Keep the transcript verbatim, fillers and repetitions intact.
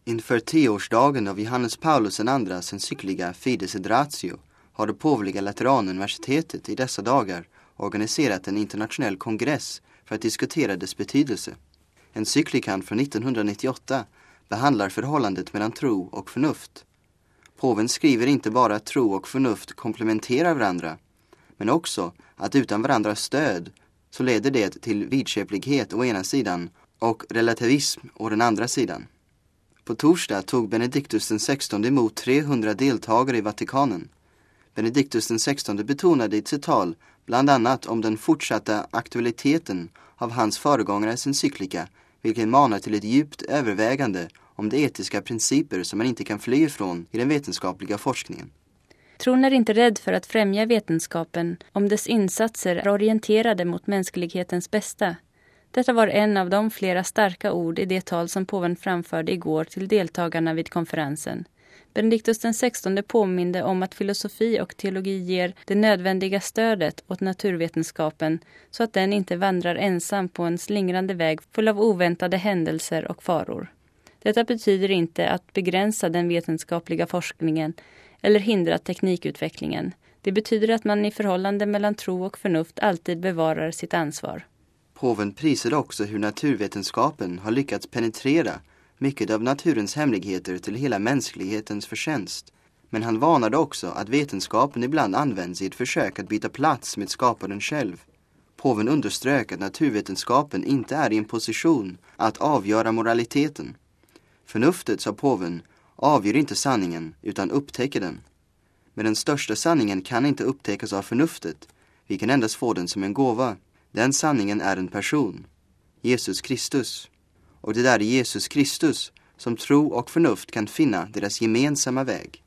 Inför tioårsdagen av Johannes Paulus den andras encyklica Fides et Ratio har det påvliga Lateranuniversitetet i dessa dagar organiserat en internationell kongress för att diskutera dess betydelse. Encyklikan från nittonhundranittioåtta behandlar förhållandet mellan tro och förnuft. Påven skriver inte bara att tro och förnuft komplementerar varandra, men också att utan varandras stöd så leder det till vidskeplighet å ena sidan och relativism å den andra sidan. På torsdag tog Benediktus den sextonde emot trehundra deltagare i Vatikanen. Benediktus den sextonde betonade i sitt tal bland annat om den fortsatta aktualiteten av hans föregångares encyklika, vilken manar till ett djupt övervägande om de etiska principer som man inte kan fly ifrån i den vetenskapliga forskningen. Tron är inte rädd för att främja vetenskapen om dess insatser är orienterade mot mänsklighetens bästa. Detta var en av de flera starka ord i det tal som påven framförde igår till deltagarna vid konferensen. Benediktus den sextonde påminde om att filosofi och teologi ger det nödvändiga stödet åt naturvetenskapen så att den inte vandrar ensam på en slingrande väg full av oväntade händelser och faror. Detta betyder inte att begränsa den vetenskapliga forskningen eller hindra teknikutvecklingen. Det betyder att man i förhållande mellan tro och förnuft alltid bevarar sitt ansvar. Påven prisade också hur naturvetenskapen har lyckats penetrera mycket av naturens hemligheter till hela mänsklighetens förtjänst. Men han varnade också att vetenskapen ibland används i ett försök att byta plats med skaparen själv. Påven underströk att naturvetenskapen inte är i en position att avgöra moraliteten. Förnuftet, sa påven, avgör inte sanningen utan upptäcker den. Men den största sanningen kan inte upptäckas av förnuftet. Vi kan endast få den som en gåva. Den sanningen är en person, Jesus Kristus. Och det är i Jesus Kristus som tro och förnuft kan finna deras gemensamma väg.